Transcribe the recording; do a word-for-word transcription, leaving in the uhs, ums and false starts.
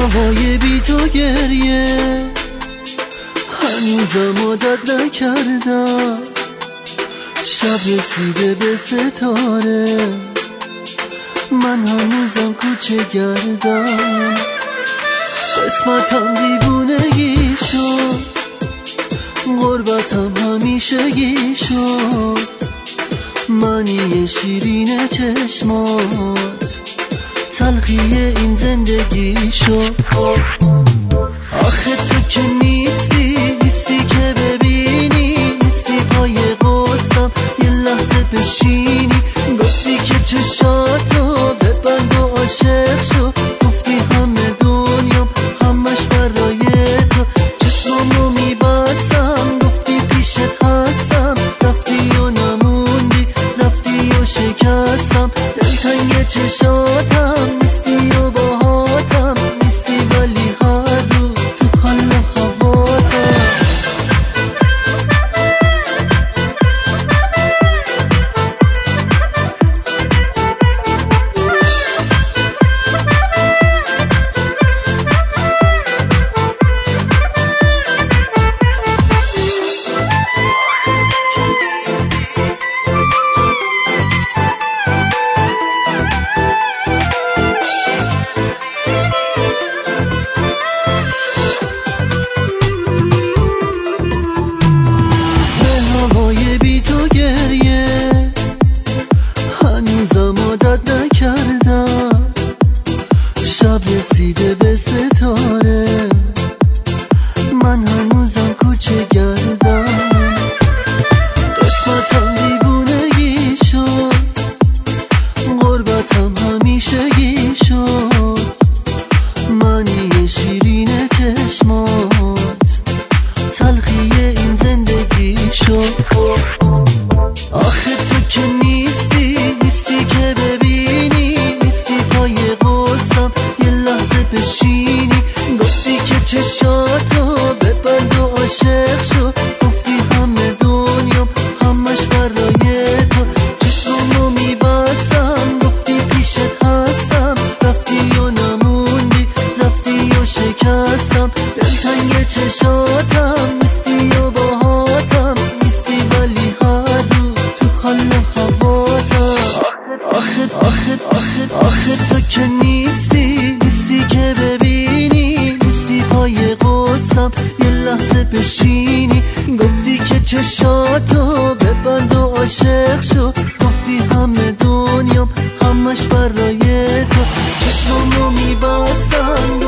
هوای بی تو گریه هنوزم عادت نکردم، شب رسیده به ستاره من هنوزم کوچه گردم. قسمتم دیوونگی شد، غربتم همیشگی شد، معنی شیرین چشمات تلخی این زندگی شد. آخه تو که نیستی، نیستی که ببینی، نیستی پای قصدم یه لحظه بشینی. گفتی که چشاتو ببند و عاشق شو، گفتی همه دنیام همش برای تو. چشمامو میبستم گفتی پیشت هستم، رفتی و نموندی، رفتی و شکستم. دلتنگ چشاتم نیستی و باهاتم نیستی، ولی هر روز تو حال هواتم. شب رسیده به ستاره من هنوزم کوچه گردم. قسمتم دیوونگی شد، غربتم همیشگی شد، معنی شیرین چشمات تلخی این زندگی شد. آخه تو که نیستی، نیستی که ببینی، نیستی پای قصدم یه لحظه بشینی. گفتی که چشاتو ببند و عاشق شو، گفتی همه دنیام همش برای تو. چشمامو میبستم گفتی پیشت هستم، رفتی و نموندی، رفتی و شکستم. دلتنگ چشاتم نیستی و باهاتم نیستی، ولی هر روز تو حال هواتم. آخه آخه آخه آخه تو که نیستی، نیستی که ببینی، نیستی پای قصدم یه لحظه بشینی. گفتی که چشاتو ببند و عاشق شو، گفتی همه دنیام همش برای تو. چشمامو میبستم